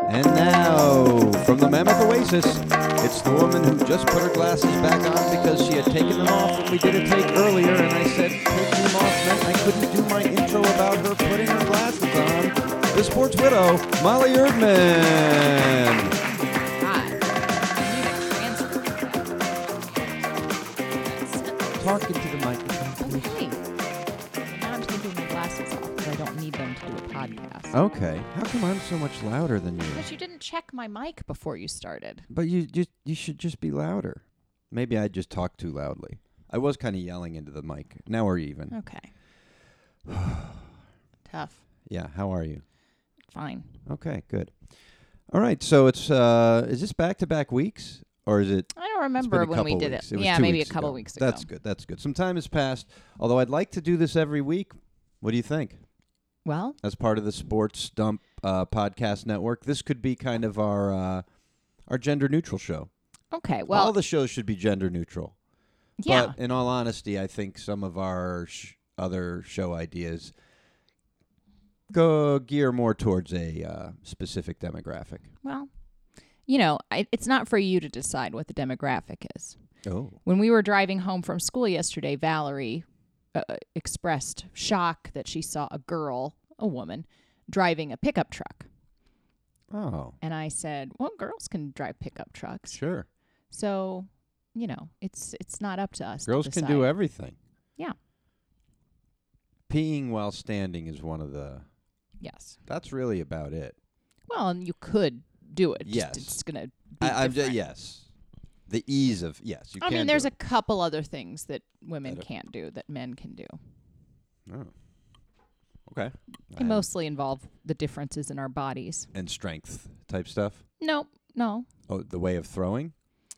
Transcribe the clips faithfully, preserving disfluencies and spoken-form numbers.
And now, from the Mammoth Oasis, it's the woman who just put her glasses back on because she had taken them off when we did a take earlier, and I said taking them off meant I couldn't do my intro about her putting her glasses on. The sports widow, Molly Erdman. God. I need a transfer. Talking to the microphone. Okay. Now I'm taking my glasses off because I don't need them to do a podcast. Okay. How come I'm so much louder than you? Because you didn't check my mic before you started. But you just you should just be louder. Maybe I just talked too loudly. I was kind of yelling into the mic. Now we're even. Okay. Tough. Yeah. How are you? Fine. Okay. Good. All right. So it's uh, is this back to back weeks or is it? I don't It's remember been a when we couple did weeks. it. It was yeah, two maybe weeks a couple ago. weeks ago. That's good. That's good. Some time has passed. Although I'd like to do this every week. What do you think? Well, As part of the Sports Dump uh, podcast network, this could be kind of our uh, our gender neutral show. okay. Well, All the shows should be gender neutral. yeah. But in all honesty, I think some of our sh- other show ideas go gear more towards a uh, specific demographic. Well, you know, I, it's not for you to decide what the demographic is. Oh. When we were driving home from school yesterday, Valerie uh, expressed shock that she saw a girl, a woman, driving a pickup truck. Oh. And I said, well, girls can drive pickup trucks. Sure. So, you know, it's it's not up to us Girls to can decide. do everything. Yeah. Peeing while standing is one of the... Yes. That's really about it. Well, and you could do it. Yes. Just, it's going to be I, I'm ju- different. yes. The ease of... Yes, you I can mean, do there's a it. couple other things that women That are- can't do that men can do. Oh. Okay. They And- mostly involve the differences in our bodies. And strength type stuff. No, no, Oh, the way of throwing?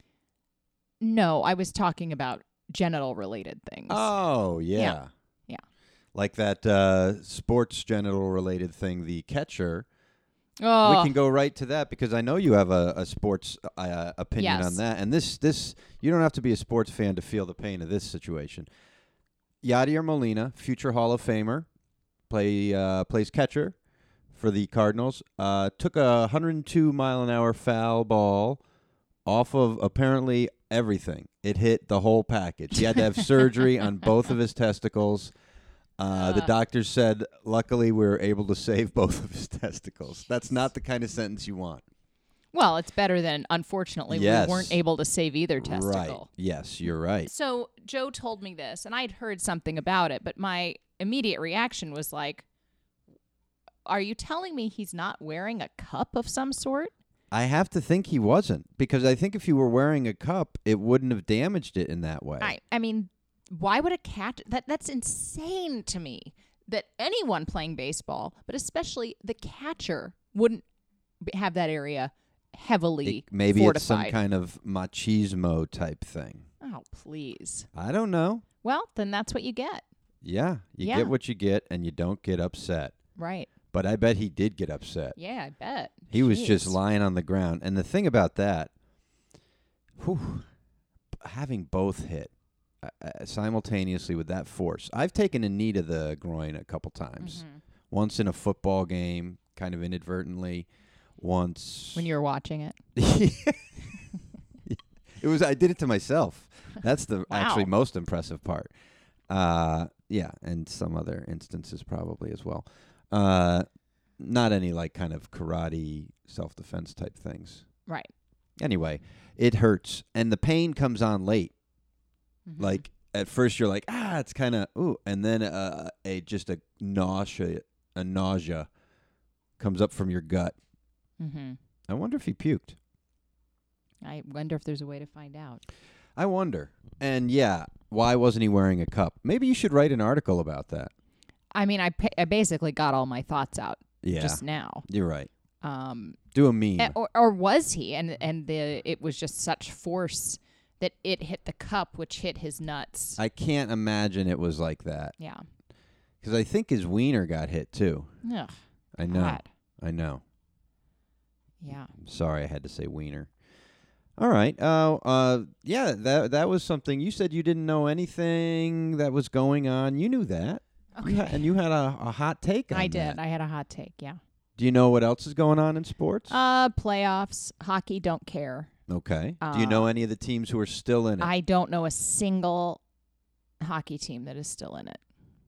no. I was talking about genital-related things. Oh, yeah. Yeah. Yeah. Like that uh, sports genital-related thing, the catcher. oh, We can go right to that because I know you have a, a sports uh, opinion Yes. on that. And this, this, you don't have to be a sports fan to feel the pain of this situation. Yadier Molina, future Hall of Famer, play uh, plays catcher for the Cardinals, uh, took a one hundred two mile an hour foul ball off of apparently everything. It hit the whole package. He had to have surgery on both of his testicles. Uh, the Uh. doctors said, luckily, we were able to save both of his testicles. That's not the kind of sentence you want. well, it's better than, unfortunately, Yes. we weren't able to save either Right. testicle. Yes, you're right. So Joe told me this, and I'd heard something about it, but my immediate reaction was like, are you telling me he's not wearing a cup of some sort? I have to think he wasn't, because I think if you were wearing a cup, it wouldn't have damaged it in that way. I, I mean, why would a cat... That That's insane to me, that anyone playing baseball, but especially the catcher, wouldn't b- have that area heavily It- maybe fortified. it's some kind of machismo type thing. Oh, please. I don't know. Well, then that's what you get. Yeah, you Yeah. get what you get, and you don't get upset. Right. But I bet he did get upset. Yeah, I bet. He was just Jeez. lying on the ground. And the thing about that, whew, having both hit uh, uh, simultaneously with that force. I've taken a knee to the groin a couple times. Mhm. Once in a football game, kind of inadvertently. Once. When you were watching it. It was. I did it to myself. That's the Wow. actually most impressive part. Uh, yeah, and some other instances probably as well. Uh, not any like kind of karate self-defense type things. Right. Anyway, it hurts, and the pain comes on late. Mhm. Like at first, you're like, ah, it's kind of ooh, and then uh, a just a nausea, a nausea comes up from your gut. Mm-hmm. I wonder if he puked. I wonder if there's a way to find out. I wonder. And yeah, why wasn't he wearing a cup? Maybe you should write an article about that. I mean, I, pa- I basically got all my thoughts out Yeah, just now. you're right. Um, Do a meme. a- or, or was he? And and the it was just such force that it hit the cup, which hit his nuts. I can't imagine it was like that. Yeah. Because I think his wiener got hit too. Ugh, I know. God. I know. Yeah. I'm sorry I had to say wiener. All right. Uh, uh, yeah, that that was something. You said you didn't know anything that was going on. You knew that. You Okay. ha- and you had a, a hot take on I did. that. I had a hot take. Yeah. Do you know what else is going on in sports? Uh, playoffs, hockey, don't care. Okay. Uh, Do you know any of the teams who are still in it? I don't know a single hockey team that is still in it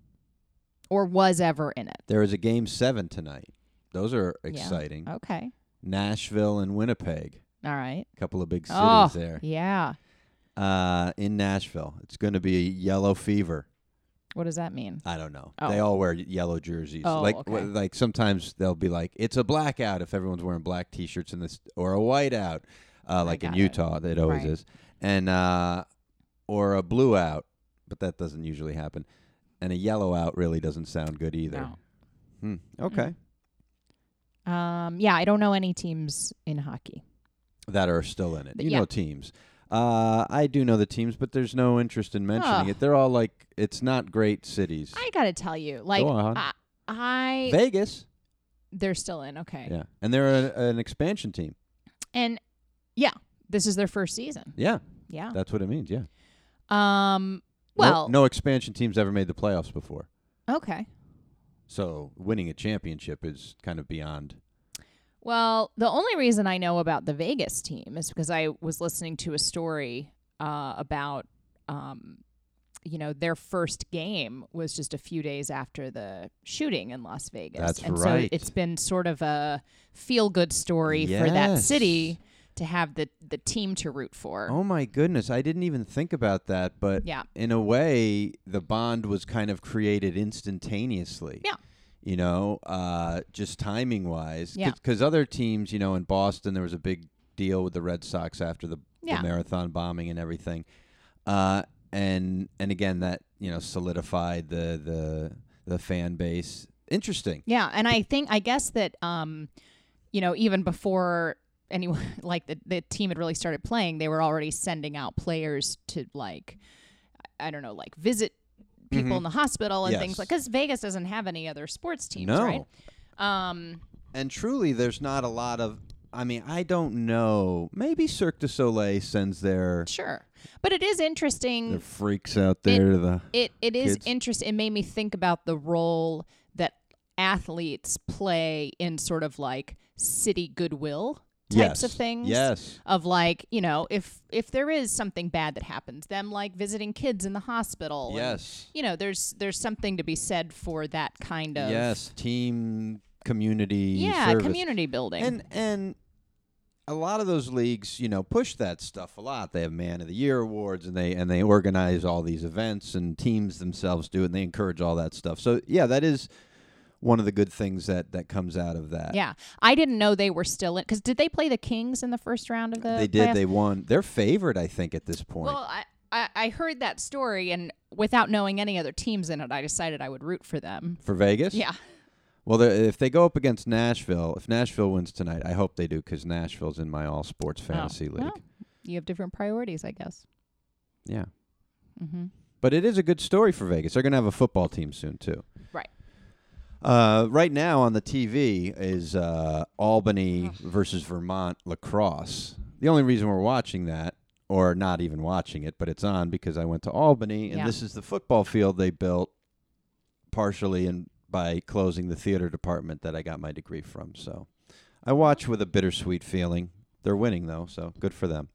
or was ever in it. There is a game seven tonight. Those are Yeah. exciting. Okay. Nashville and Winnipeg. All right. A couple of big cities Oh, there. yeah. Uh, in Nashville. It's going to be yellow fever. What does that mean? I don't know. Oh. They all wear yellow jerseys. Oh, like okay. w- like sometimes they'll be like, it's a blackout if everyone's wearing black T-shirts in this, or a whiteout, uh, like in got it. Utah. That always Right. is, and uh, or a blue out, but that doesn't usually happen. And a yellow out really doesn't sound good either. No. Hmm. Okay, Um, yeah, I don't know any teams in hockey. that are still in it. Th- You yeah. know teams. Uh, I do know the teams, but there's no interest in mentioning Oh. it. They're all like, it's not great cities. I gotta tell you, like, Go on. I, I Vegas, they're still in. Okay. yeah, and they're a, an expansion team. And yeah, this is their first season. Yeah, Yeah. that's what it means. Yeah. Um. No- Well. no, expansion teams ever made the playoffs before. Okay. So winning a championship is kind of beyond. Well, the only reason I know about the Vegas team is because I was listening to a story uh, about, um, you know, their first game was just a few days after the shooting in Las Vegas. That's and right. so it's been sort of a feel-good story for that Yes. city to have the, the team to root for. Oh my goodness, I didn't even think about that, but Yeah. in a way, the bond was kind of created instantaneously. Yeah. You know, uh, just timing wise. Yeah. Because other teams, you know, in Boston, there was a big deal with the Red Sox after the, Yeah. the marathon bombing and everything. Uh, and and again, that, you know, solidified the the the fan base. Interesting. Yeah, and I think I guess that um, you know, even before anyone like the the team had really started playing, they were already sending out players to like I don't know, like visit people Mhm. in the hospital and Yes. things like because Vegas doesn't have any other sports teams, No. right? Um, And truly, there's not a lot of. I mean, I don't know. Maybe Cirque du Soleil sends their sure, but it is interesting. their freaks out there to the. It it is kids. interesting. It made me think about the role that athletes play in sort of like city goodwill types Yes. of things. Yes. Of like, you know, if if there is something bad that happens, them like visiting kids in the hospital. and, Yes. you know, there's there's something to be said for that kind of Yes. Team community. yeah service. community building. And and a lot of those leagues, you know, push that stuff a lot. They have Man of the Year awards, and they and they organize all these events, and teams themselves do it, and they encourage all that stuff. So yeah, that is one of the good things that that comes out of that. yeah, I didn't know they were still in because did they play the Kings in the first round of the? They did. playoffs? They won. They're favored, I think, at this point. Well, I, I I heard that story, and without knowing any other teams in it, I decided I would root for them. For Vegas? Yeah. Well, they're- if they go up against Nashville, if Nashville wins tonight, I hope they do because Nashville's in my all sports fantasy Oh, league. well, you have different priorities, I guess. Yeah. Mm-hmm. But it is a good story for Vegas. They're going to have a football team soon, too. Right. Uh, right now on the T V is uh, Albany versus Vermont lacrosse. The only reason we're watching that, or not even watching it, but it's on because I went to Albany, and Yeah. this is the football field they built partially in, by closing the theater department that I got my degree from. So I watch with a bittersweet feeling. They're winning, though, so good for them.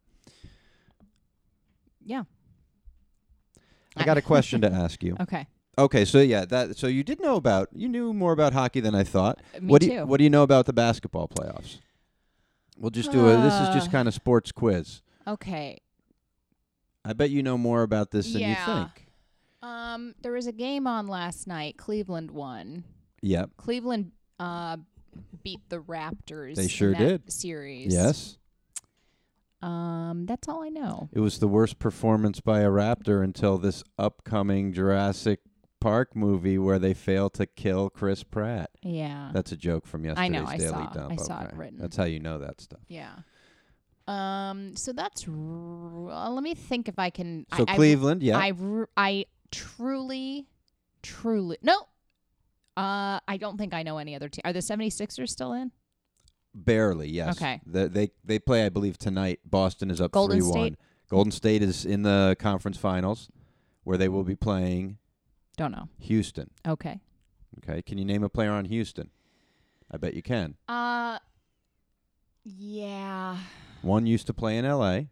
Yeah. I got a question to ask you. Okay. Okay, so yeah, that so you did know about you knew more about hockey than I thought. Me what do too. you, what do you know about the basketball playoffs? We'll just do a this is just Uh. kind of sports quiz. Okay. I bet you know more about this than Yeah. you think. Um, there was a game on last night. Cleveland won. Yep. Cleveland uh, beat the Raptors. They sure in that did. Series. Yes. Um, that's all I know. It was the worst performance by a Raptor until this upcoming Jurassic Park movie where they fail to kill Chris Pratt. Yeah. That's a joke from yesterday's I know, I Daily saw- Dump. I saw it Okay. written. That's how you know that stuff. Yeah. Um. So that's. R- uh, let me think if I can. So I, Cleveland, yeah. I, I, r- I truly, truly no. Uh, I don't think I know any other team. Are the 76ers still in? Barely, yes. Okay. The, they they play, I believe, tonight. Boston is up Golden three one. State? Golden State is in the conference finals, where they will be playing Don't know. Houston. Okay. Okay, can you name a player on Houston? I bet you can. Uh, yeah, One used to play in L A.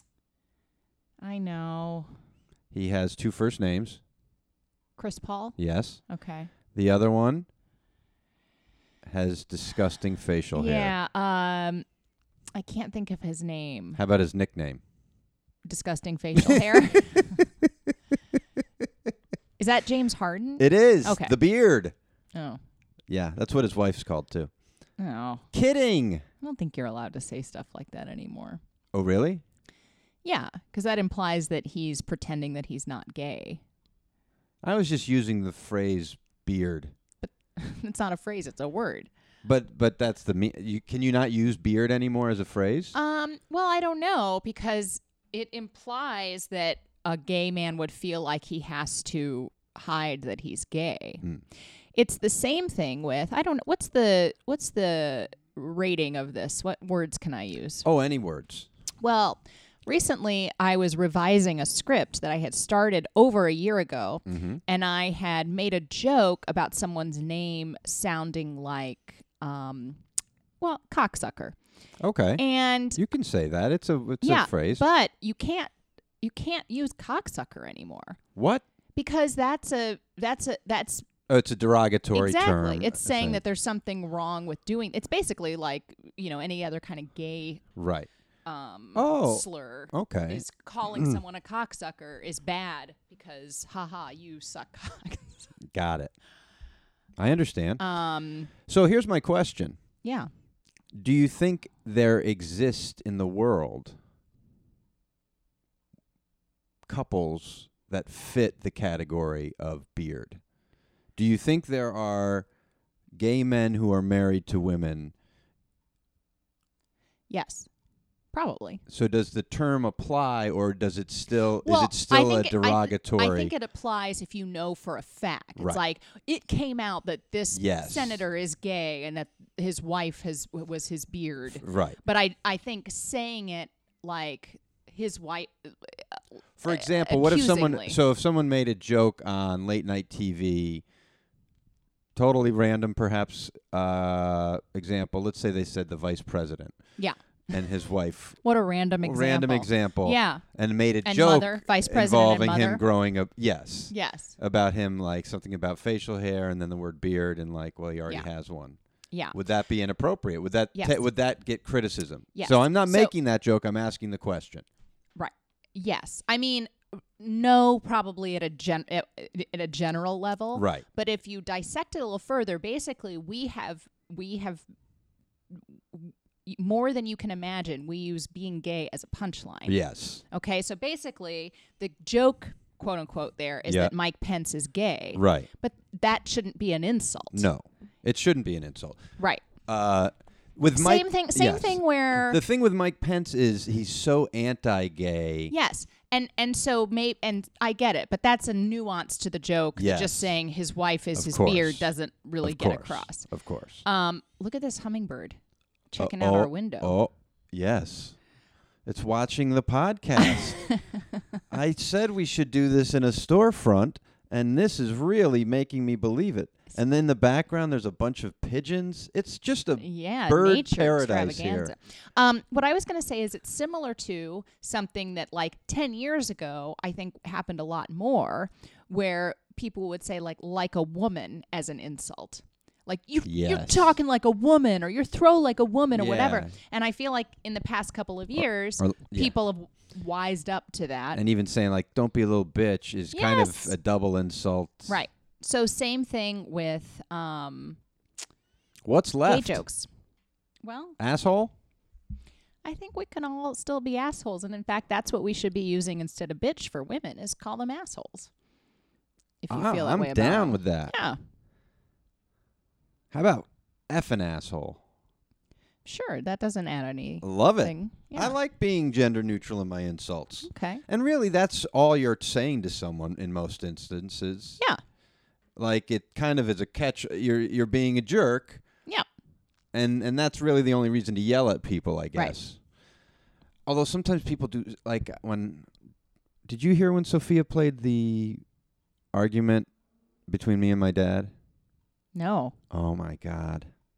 I know. He has two first names. Chris Paul? Yes. Okay. The other one has disgusting facial hair. Yeah, um, I can't think of his name. How about his nickname? Disgusting facial hair. Is that James Harden? It is. Okay. The beard. Oh. Yeah, that's what his wife's called, too. No. Kidding. I don't think you're allowed to say stuff like that anymore. Oh, really? Yeah, because that implies that he's pretending that he's not gay. I was just using the phrase beard. It's not a phrase, it's a word. But but that's the me- you can you not use beard anymore as a phrase? Um, well, I don't know, because it implies that a gay man would feel like he has to hide that he's gay. Mm. It's the same thing with I don't know what's the what's the rating of this? What words can I use? Oh, any words. Well, recently I was revising a script that I had started over a year ago, Mm-hmm. and I had made a joke about someone's name sounding like um well, cocksucker. Okay. And You can say that. It's a it's yeah, a phrase. but you can't you can't use cocksucker anymore What? because that's a that's a that's Oh, it's a derogatory exactly. term. It's saying thing. that there's something wrong with doing. It's basically like, you know, any other kind of gay Right. um Oh, slur. Okay. Is calling someone a cocksucker is bad because haha, you suck cock. Got it. I understand. um So here's my question. yeah. Do you think there exist in the world couples that fit the category of beard? Do you think there are gay men who are married to women? Yes. Probably. So does the term apply, or does it still Well, is it still I a think it- I th- derogatory? I think it applies if you know for a fact. It's Right. like it came out that this Yes. senator is gay and that his wife has was his beard. Right. But I I think saying it like his wife. For example, what if someone accusingly. so if someone made a joke on late night T V, totally random perhaps uh, example, let's say they said the vice president. Yeah. And his wife. What a random example. Random example. Yeah. And made a And joke mother, vice president and involving him mother. growing up. Yes. Yes. About him, like something about facial hair, and then the word beard, and like, well, he already Yeah. has one. Yeah. Would that be inappropriate? Would that Yes. ta- would that get criticism? Yes. So I'm not So- making that joke. I'm asking the question. Right. Yes. I mean, no, probably at a gen at, at a general level. Right. But if you dissect it a little further, basically we have we have more than you can imagine. We use being gay as a punchline. Yes. Okay. So basically, the joke, quote unquote, there is Yeah. that Mike Pence is gay. Right. But that shouldn't be an insult. No, it shouldn't be an insult. Right. Uh, with Same Mike, thing. Same yes. thing. Where The thing with Mike Pence is he's so anti-gay. yes, and and so may and I get it, but that's a nuance to the joke. Yes. That just saying his wife is Of his course. beard doesn't really Of get course. across. Of course. Um, look at this hummingbird checking Uh, out oh, our window. Oh, yes. It's watching the podcast. I said we should do this in a storefront, and this is really making me believe it. And then in the background, there's a bunch of pigeons. It's just a Yeah, bird nature paradise extravaganza. here. Um, what I was going to say is it's similar to something that like ten years ago I think happened a lot more, where people would say like like a woman as an insult. Like you, you're Yes. talking like a woman, or you're throw like a woman, or whatever. Yeah. And I feel like in the past couple of years, or- yeah. people have wised up to that. And even saying, like, don't be a little bitch is kind Yes. of a double insult. Right. So same thing with um, What's left? gay jokes. Well, Asshole? I think we can all still be assholes, and in fact, that's what we should be using instead of bitch for women is call them assholes. If you Ah, feel that I'm way about down them. with that. Yeah, How about effing asshole? sure. That doesn't add any. Love it. Thing. Yeah. I like being gender neutral in my insults. Okay. And really, that's all you're saying to someone in most instances. Yeah. Like, it kind of is a catch. You're you're being a jerk. Yeah. And and that's really the only reason to yell at people, I guess. Right. Although sometimes people do, like when. Did you hear when Sophia played the argument between me and my dad? No. Oh my God.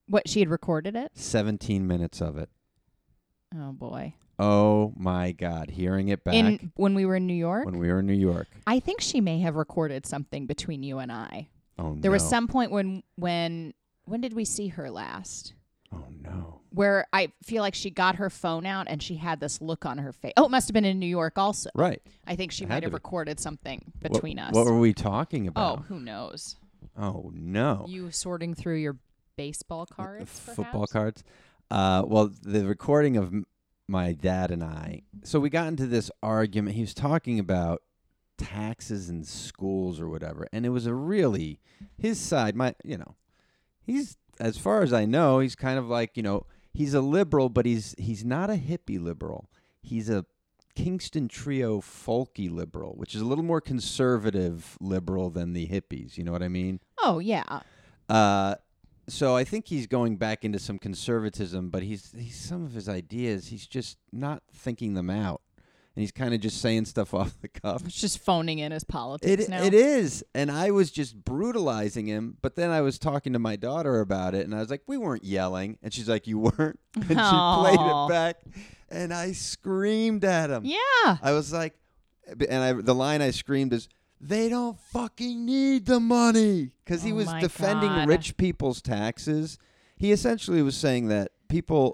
What, she had recorded it? seventeen minutes of it. Oh, boy. Oh, my God. Hearing it back In when we were in New York? when we were in New York. I think she may have recorded something between you and I. Oh, There no. was some point when, when, when did we see her last? Oh, no. Where I feel like she got her phone out and she had this look on her face. Oh, it must have been in New York also. Right. I think she It might had have to be. recorded something What- between us. What were we talking oh, about? who knows? Oh, no. You sorting through your baseball The cards, football perhaps? cards. Uh, well, the recording of m- my dad and I. So we got into this argument. He was talking about taxes in schools or whatever, and it was a really his side. My, you know, he's as far as I know, he's kind of like you know, he's a liberal, but he's he's not a hippie liberal. He's a Kingston Trio folky liberal, which is a little more conservative liberal than the hippies. You know what I mean? Oh, yeah. Uh, so I think he's going back into some conservatism, but he's he's some of his ideas, he's just not thinking them out. And he's kind of just saying stuff off the cuff. It's just phoning in his politics It now. it is. And I was just brutalizing him, but then I was talking to my daughter about it and I was like, "We weren't yelling." And she's like, "You weren't?" And she played Aw. it back and I screamed at him. Yeah. I was like, and I the line I screamed is, "They don't fucking need the money," because he Oh was my defending God. rich people's taxes. He essentially was saying that people,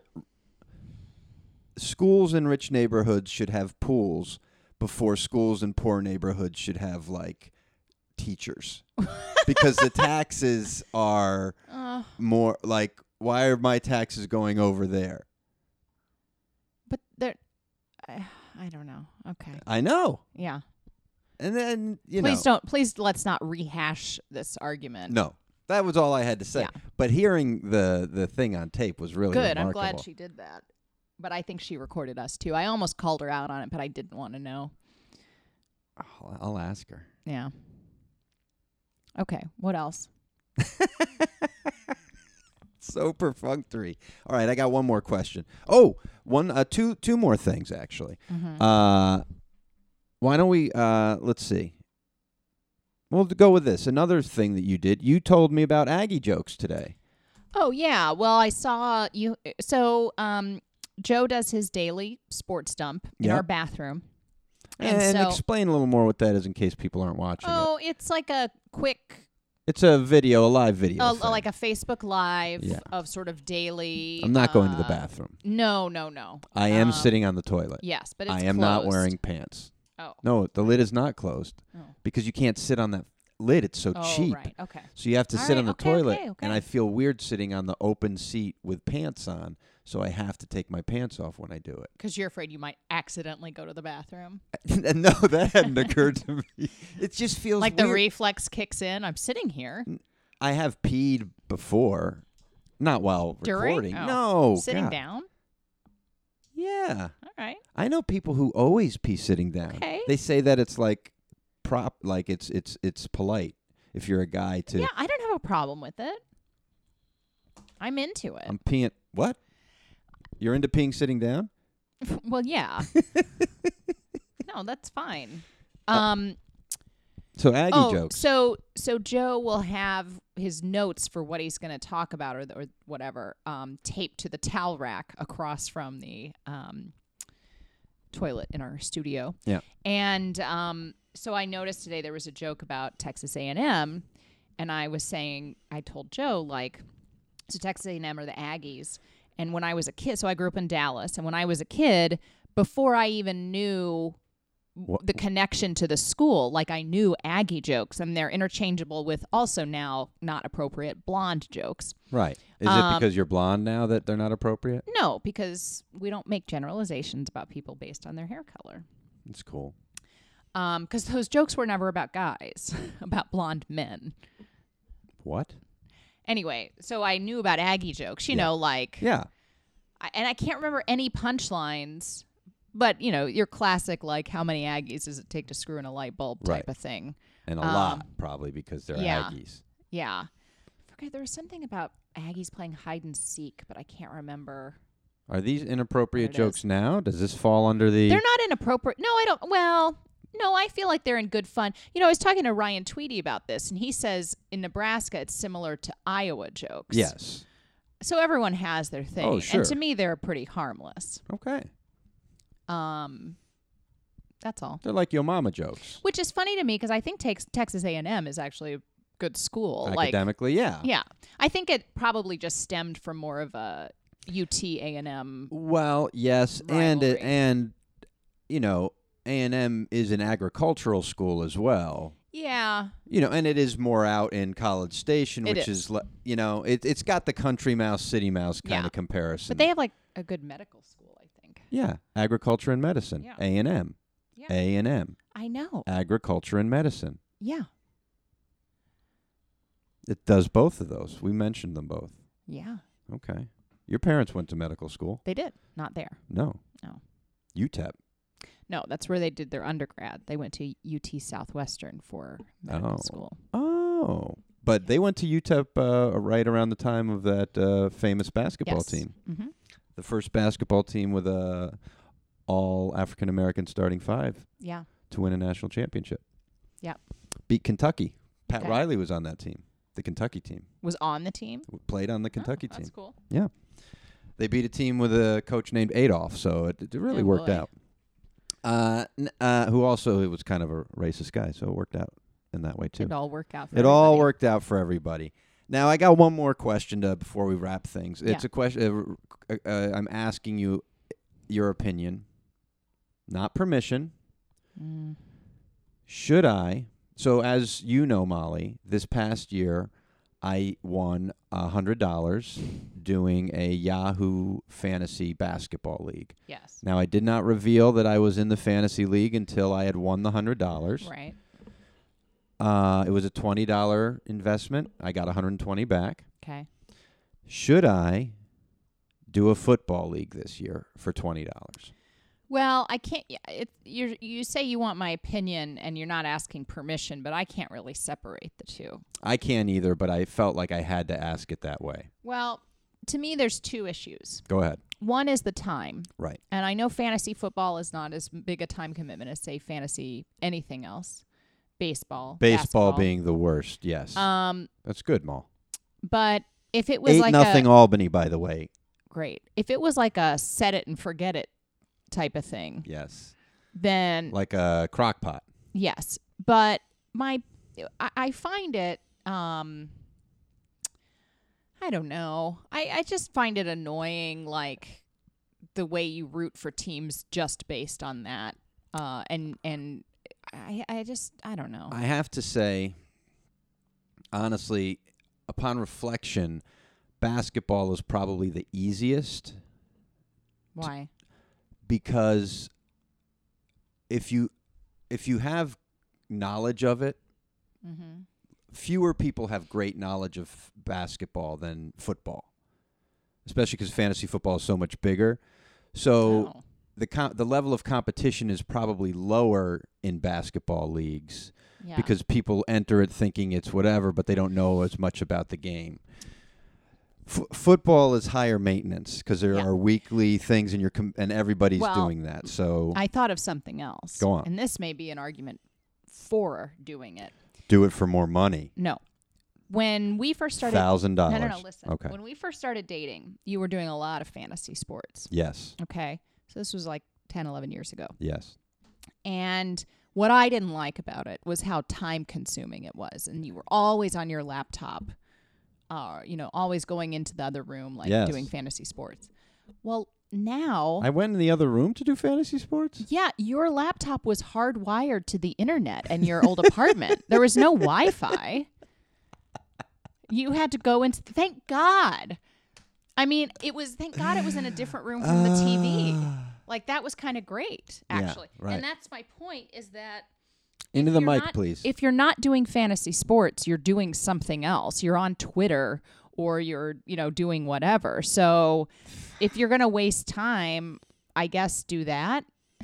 schools in rich neighborhoods should have pools before schools in poor neighborhoods should have like teachers, because the taxes are Uh, more like, why are my taxes going over there? but there, I, I don't know. Okay. I know, Yeah. and then you please know, don't. Please let's not rehash this argument. no. That was all I had to say. Yeah. But hearing the the thing on tape was really Good. I'm remarkable. glad she did that. But I think she recorded us too. I almost called her out on it, but I didn't want to know. I'll, I'll ask her. Yeah. Okay. What else? So perfunctory. All right, I got one more question. Oh, one, uh, two, two more things actually. Mm-hmm. Uh, why don't we? Uh, let's see. We'll go with this. Another thing that you did. You told me about Aggie jokes today. Oh yeah. Well, I saw you. So, um, Joe does his daily sports dump in Yep. our bathroom, And, and, so explain a little more what that is in case people aren't watching it. oh, it's like a quick, It's a video, a live video. uh, thing. like a Facebook Live Yeah. of sort of daily. I'm not going to the uh, bathroom. No, no, no. I am um, sitting on the toilet. Yes, but it's I am not closed. wearing pants. Oh. No, the lid is not closed Oh. because you can't sit on that lid. It's so Oh, cheap. right. Okay. So you have to All sit right, on the okay, toilet, okay, and okay. I feel weird sitting on the open seat with pants on. So I have to take my pants off when I do it. Because you're afraid you might accidentally go to the bathroom. And no, that hadn't occurred to me. It just feels Like the weird. reflex kicks in. I'm sitting here. I have peed before, not while During? recording. Oh. No, Sitting God. down. Yeah, All right. I know people who always pee sitting down. Okay. They say that it's like prop, like it's it's it's polite if you're a guy to. Yeah, I don't have a problem with it. I'm into it. I'm peeing. What? You're into peeing sitting down? well, yeah. no, that's fine. Uh, Um. So Aggie oh, jokes. so so Joe will have his notes for what he's going to talk about or, the, or whatever um, taped to the towel rack across from the um, toilet in our studio. Yeah. And um, so I noticed today there was a joke about Texas A and M, and I was saying, I told Joe, like, so Texas A and M are the Aggies, and when I was a kid, so I grew up in Dallas, and when I was a kid, before I even knew What- the connection to the school, like I knew Aggie jokes, and they're interchangeable with also now not appropriate blonde jokes. Right. Is Um, it because you're blonde now that they're not appropriate? No, because we don't make generalizations about people based on their hair color. It's cool. Um, because those jokes were never about guys, about blonde men. What? Anyway, so I knew about Aggie jokes, you Yeah. know, like, Yeah. I, and I can't remember any punchlines, but, you know, your classic, like, how many Aggies does it take to screw in a light bulb type Right. of thing. And a Um, lot, probably, because they're yeah. Aggies. Yeah. I forget, there was something about Aggies playing hide and seek, but I can't remember. Are these inappropriate There it jokes now? Does this fall under the... They're not inappropriate. No, I don't. Well, no, I feel like they're in good fun. You know, I was talking to Ryan Tweedy about this, and he says in Nebraska it's similar to Iowa jokes. Yes. So everyone has their thing. Oh, sure. And to me, they're pretty harmless. Okay. Um, that's all. They're like your mama jokes. Which is funny to me because I think tex- Texas A and M is actually a good school. Academically, like, yeah. Yeah. I think it probably just stemmed from more of a U T A and M. Well, yes, and it, rivalry. and you know, A and M is an agricultural school as well. Yeah. You know, and it is more out in College Station, It which is. is, le- you know, it, it's got the country mouse, city mouse kind Yeah. of comparison. But they have like a good medical school, I think. yeah, agriculture and medicine, Yeah. A and M, Yeah. A and M, I know. agriculture and medicine. Yeah. It does both of those. We mentioned them both. Yeah. Okay. Your parents went to medical school? They did. Not there. No. No. U T E P. No, that's where they did their undergrad. They went to U T Southwestern for medical Oh. school. Oh. But they went to U T E P uh, right around the time of that uh, famous basketball Yes. team. Mm-hmm. The first basketball team with a all African American starting five Yeah. to win a national championship. Yep. Beat Kentucky. Pat Okay. Riley was on that team, the Kentucky team. Was on the team. W- Played on the Kentucky oh, team. That's cool. They beat a team with a coach named Adolph, so it, it really Oh, worked boy. out. Uh, n- uh, who also it was kind of a racist guy, so it worked out in that way too. It all worked out for It all everybody. worked out for everybody. Now I got one more question to, before we wrap things. It's Yeah. a question. Uh, uh, I'm asking you your opinion, not permission. Mm. Should I? So as you know, Molly, this past year I won a hundred dollars doing a Yahoo Fantasy Basketball League. Yes. Now I did not reveal that I was in the fantasy league until I had won the hundred dollars. Right. Uh, it was a twenty dollar investment. I got one hundred twenty back. Okay. Should I do a football league this year for twenty dollars? Well, I can't. yeah, It, you you say you want my opinion, and you're not asking permission, but I can't really separate the two. I can't either, but I felt like I had to ask it that way. Well, to me, there's two issues. Go ahead. One is the time, Right. and I know fantasy football is not as big a time commitment as say fantasy anything else. Baseball. Baseball basketball. being the worst, yes. Um, That's good, Maul. but if it was Eight like nothing a Albany, by the way. great, if it was like a set it and forget it type of thing, Yes. then Like a crock pot. yes. But my, I, I find it, um, I don't know. I, I just find it annoying, like the way you root for teams just based on that. Uh, and, and I, I just, I don't know. I have to say, honestly, upon reflection, basketball is probably the easiest Why? because if you if you have knowledge of it, Mm-hmm. fewer people have great knowledge of basketball than football, especially because fantasy football is so much bigger. So Oh. the com- the level of competition is probably lower in basketball leagues Yeah. because people enter it thinking it's whatever, but they don't know as much about the game. F- football is higher maintenance because there Yeah. are weekly things, and you're com- and everybody's Well, doing that. So I thought of something else. Go on. And this may be an argument for doing it. do it for more money. No. When we first started Thousand dollars. No, no, no, listen. Okay. When we first started dating, you were doing a lot of fantasy sports. Yes. Okay. So this was like ten, eleven years ago. Yes. And what I didn't like about it was how time consuming it was. And you were always on your laptop, uh, you know, always going into the other room, like Yes. doing fantasy sports. Well, now, I went in the other room to do fantasy sports. yeah, your laptop was hardwired to the internet in your old apartment. There was no Wi-Fi. You had to go into, thank God. I mean, it was, thank God it was in a different room from the T V. Like, that was kind of great, Yeah, actually. right. And that's my point is that Into if the you're mic, not- please. if you're not doing fantasy sports, you're doing something else. You're on Twitter or you're, you know, doing whatever. So if you're going to waste time, I guess do that.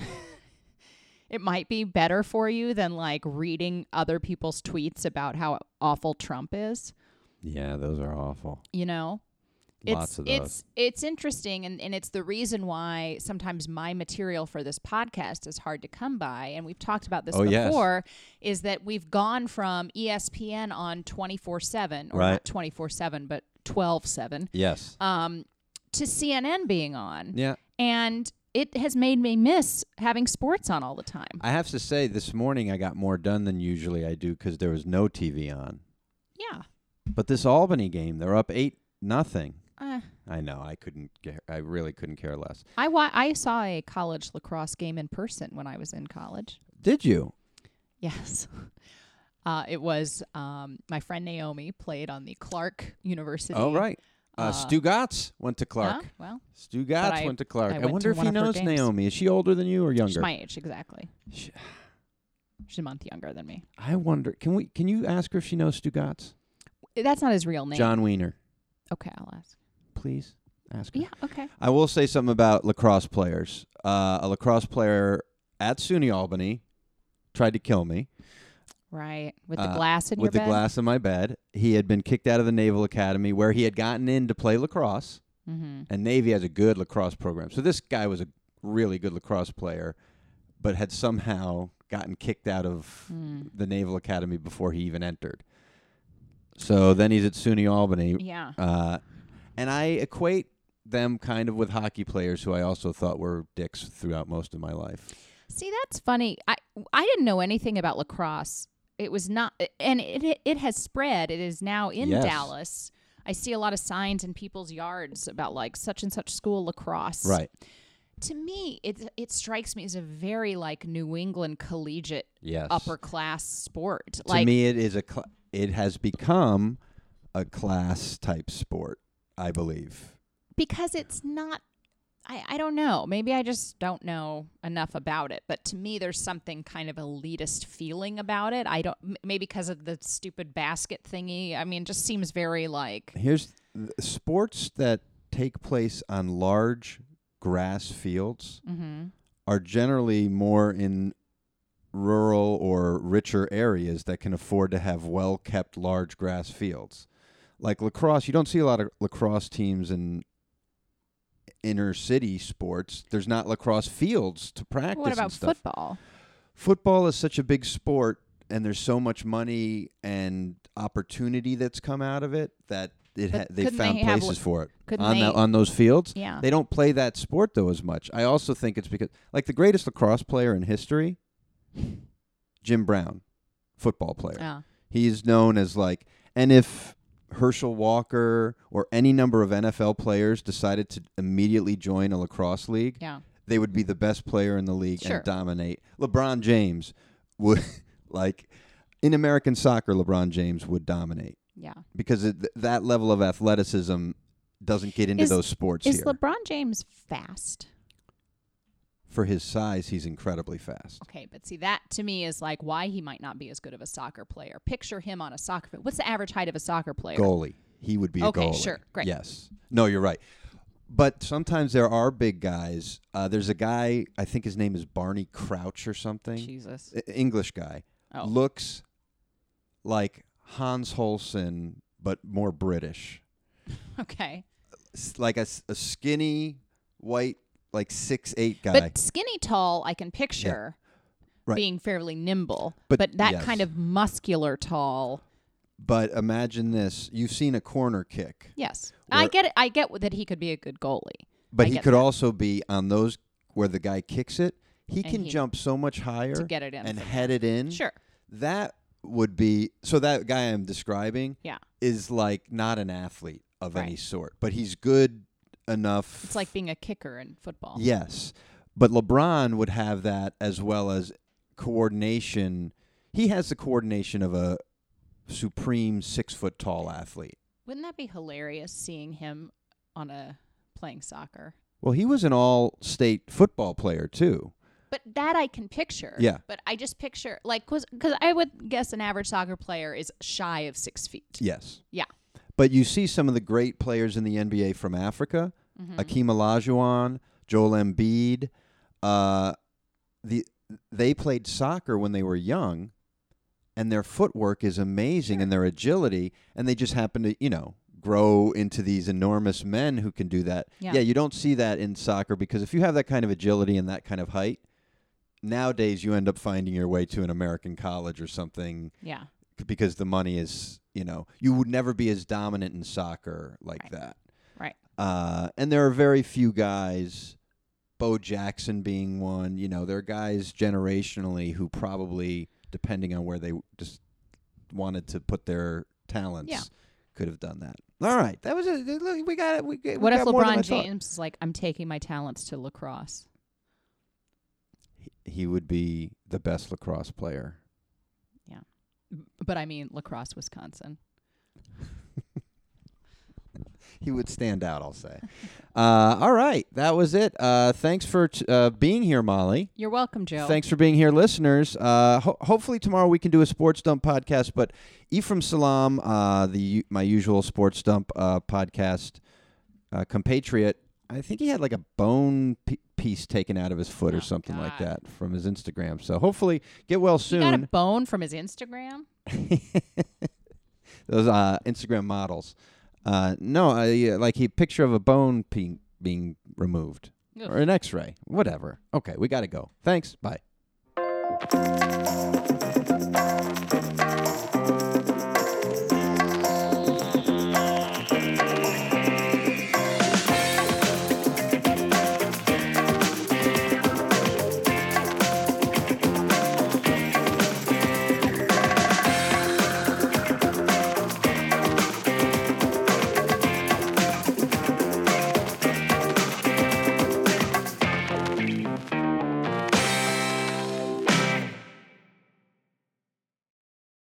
It might be better for you than like reading other people's tweets about how awful Trump is, Yeah, those are awful. you know? Lots it's, of those. It's it's interesting, and, and it's the reason why sometimes my material for this podcast is hard to come by. And we've talked about this Oh, yes. before, is that we've gone from E S P N on twenty-four seven, or Right. not twenty-four seven, but twelve seven. Yes. Um, to C N N being on. Yeah. And it has made me miss having sports on all the time. I have to say, this morning I got more done than usually I do because there was no T V on. Yeah. But this Albany game, they're up eight nothing. Uh, I know. I couldn't. Care, I really couldn't care less. I wa- I saw a college lacrosse game in person when I was in college. Did you? Yes. Uh, it was um, my friend Naomi played on the Clark University. Oh, right. Uh, Uh, Stu Gatz went to Clark. Huh? Well, Stu Gatz I- went to Clark. I I, went wonder to if one he of her knows games. Naomi. Is she older than you or younger? she's my age, exactly. Sh- She's a month younger than me. I wonder. Can we? Can you ask her if she knows Stu Gatz? That's not his real name. John Wiener. Okay, I'll ask. Please ask her. Yeah, okay. I will say something about lacrosse players. Uh, a lacrosse player at SUNY Albany tried to kill me. Right. With the Uh, glass in with your the bed? glass in my bed. He had been kicked out of the Naval Academy where he had gotten in to play lacrosse. Mm-hmm. And Navy has a good lacrosse program. So this guy was a really good lacrosse player, but had somehow gotten kicked out of Mm. the Naval Academy before he even entered. So then he's at SUNY Albany. Yeah. Uh, and I equate them kind of with hockey players who I also thought were dicks throughout most of my life. See, that's funny. I I didn't know anything about lacrosse. It was not, and it it, it has spread. It is now in Yes. Dallas. I see a lot of signs in people's yards about like such and such school lacrosse. Right. To me, it it strikes me as a very like New England collegiate Yes. upper class sport. To like me, it is a. Cl- it has become a class type sport, I believe. because it's not. I, I don't know. Maybe I just don't know enough about it. But to me, there's something kind of elitist feeling about it. I don't. m- Maybe because of the stupid basket thingy. I mean, it just seems very like. Here's th- sports that take place on large grass fields Mm-hmm. are generally more in rural or richer areas that can afford to have well-kept large grass fields. Like lacrosse, you don't see a lot of lacrosse teams in inner city sports. There's not lacrosse fields to practice. What about and stuff. football? Football is such a big sport, and there's so much money and opportunity that's come out of it that it ha- But they couldn't found they have places la- for it couldn't on they- that, on those fields. Yeah. They don't play that sport though as much. I also think it's because like the greatest lacrosse player in history, Jim Brown, football player. Yeah. He's known as like, and if Herschel Walker or any number of N F L players decided to immediately join a lacrosse league, Yeah. they would be the best player in the league Sure. and dominate. LeBron James would, like, in American soccer, LeBron James would dominate Yeah. because it, th- that level of athleticism doesn't get into Is- those sports Is here. LeBron James fast? For his size, he's incredibly fast. Okay, but see, that to me is like why he might not be as good of a soccer player. Picture him on a soccer field. What's the average height of a soccer player? Goalie. He would be a Okay, goalie. sure. Great. Yes. No, you're right. But sometimes there are big guys. Uh, there's a guy, I think his name is Barney Crouch or something. Jesus. I- English guy. Oh. Looks like Hans Holsen, but more British. Okay. S- Like a, s- a skinny, white, like six eight guy. But skinny tall, I can picture Right. being fairly nimble. But- But, that yes. kind of muscular tall. But imagine this. You've seen a corner kick. Yes. I Where- get it. I get that he could be a good goalie. But I he get could that. also be on those where the guy kicks it. He And can he- jump so much higher to get it in and from head it in. Sure. That would be so that guy I'm describing Yeah. is like not an athlete of any Right. sort, but he's good enough. It's like being a kicker in football. Yes. But LeBron would have that as well as coordination. He has the coordination of a supreme six foot tall athlete. Wouldn't that be hilarious seeing him on a playing soccer? Well, he was an all state football player too. But that I can picture. Yeah. But I just picture, like, because I would guess an average soccer player is shy of six feet. Yes. Yeah. But you see some of the great players in the N B A from Africa, Mhm. Akeem Olajuwon, Joel Embiid. Uh, the they played soccer when they were young, and their footwork is amazing and their agility, and they just happen to, you know, grow into these enormous men who can do that. Yeah. yeah, you don't see that in soccer because if you have that kind of agility and that kind of height, nowadays you end up finding your way to an American college or something Yeah. because the money is, you know, you would never be as dominant in soccer like Right. that. Right. Uh, and there are very few guys, Bo Jackson being one, you know, there are guys generationally who probably, depending on where they just wanted to put their talents, Yeah. could have done that. All right. That was it. Look, we got it. We, we What if got more than I LeBron thought. James is like, I'm taking my talents to lacrosse? He would be the best lacrosse player. But I mean, lacrosse, Wisconsin. He would stand out, I'll say. uh, all right. That was it. Uh, thanks for t- uh, being here, Molly. You're welcome, Joe. Thanks for being here, listeners. Uh, ho- hopefully tomorrow we can do a Sports Dump podcast, but Ephraim Salam, uh, the u- my usual Sports Dump uh, podcast uh, compatriot, I think he had like a bone p- piece taken out of his foot Oh, or something like God. that from his Instagram. So hopefully get well He got a soon. bone from his Instagram? Those uh, Instagram models. Uh, no, uh, yeah, like a picture of a bone pe- being removed. Ugh. Or an x-ray. Whatever. Okay, we got to go. Thanks. Bye.